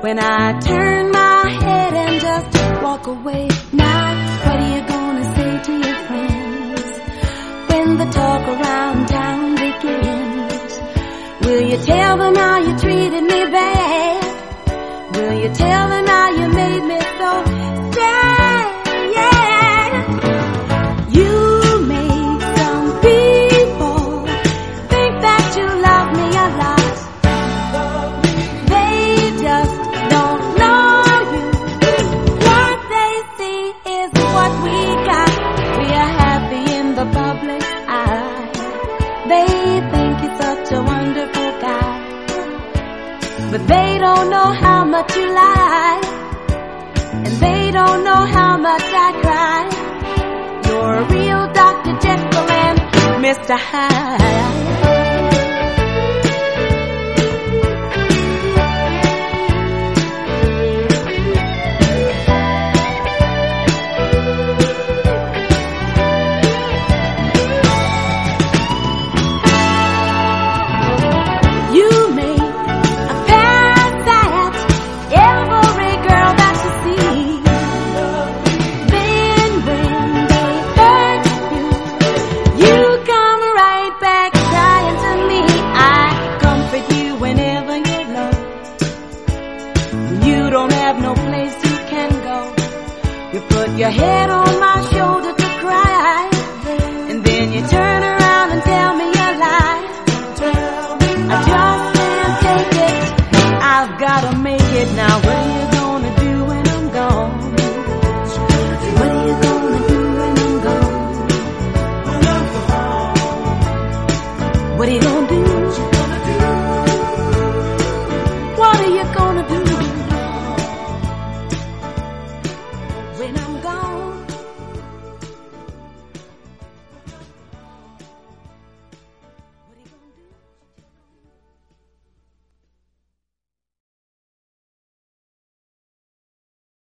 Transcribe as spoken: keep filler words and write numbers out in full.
when I turn my head and just walk away. Now, what are you gonna say to your friends when the talk around town begins? Will you tell them how you treated me bad? Will you tell them how you made me so sad? Yeah. You make some people think that you love me a lot. They just don't know you. What they see is what we got. We are happy in the public eye. They think you're such a wonderful guy, but they don't know how much you lie, and they don't know how much I cry. You're a real Doctor Jekyll and Mister Hyde. You put your head on my shoulder to cry, and then you turn around and tell me a lie. I just can't take it, I've gotta make it now. What are you gonna do when I'm gone? What are you gonna do when I'm gone? What are you gonna do?